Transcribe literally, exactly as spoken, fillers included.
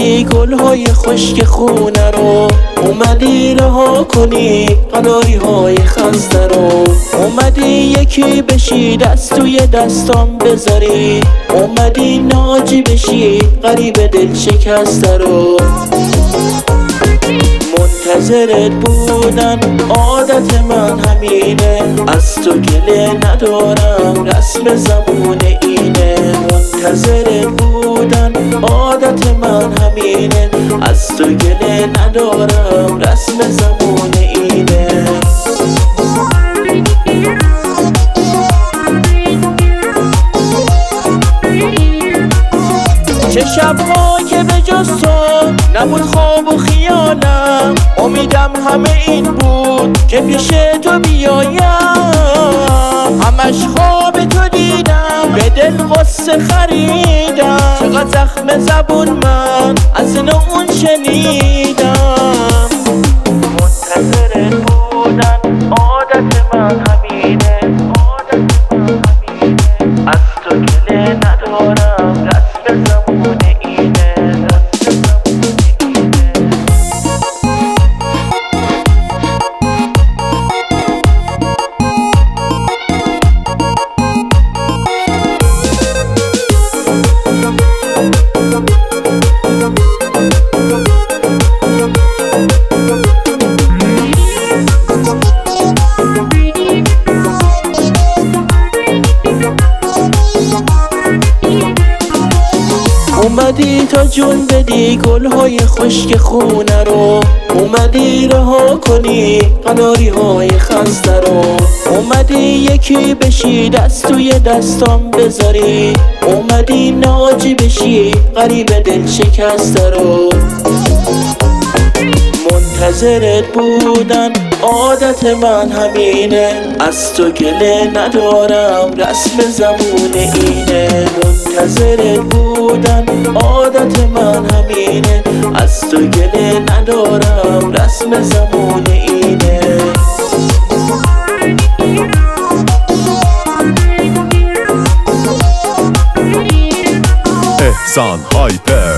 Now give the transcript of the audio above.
اومدی گلهای خشک خونه رو، اومدی رها کنی قناری های خسته رو، اومدی یکی بشی دست توی دستام بذاری، اومدی ناجی بشی غریب دل شکسته رو. منتظرت بودن عادت من همینه، از تو گله ندارم رسم زبون اینه. منتظرت بودن عادت من همینه، از تو گله ندارم رسم زبون اینه. چه شبها که به جز تو نبود خواب و خیالم، امیدم همه این بود که پیش تو بیایم. همش خواب تو دیدم، به دل غصه خریدم، چقدر زخم زبون من از این و اون شنیدم. منتظرت بودن عادت من همینه، عادت من همینه، از تو گله ندارم رسم زبون اینه، رسم زبون اینه. اومدی تا جون بدی گلهای خشک خونه رو، اومدی رها کنی قناری های خسته رو، اومدی یکی بشی دست توی دستام بذاری، اومدی ناجی بشی غریب دل شکسته رو. منتظرت بودن عادت من همینه، از تو گله ندارم رسم زبون اینه. منتظرت بودن عادت من همینه، از تو گله ندارم رسم زبون اینه. احسان هایپر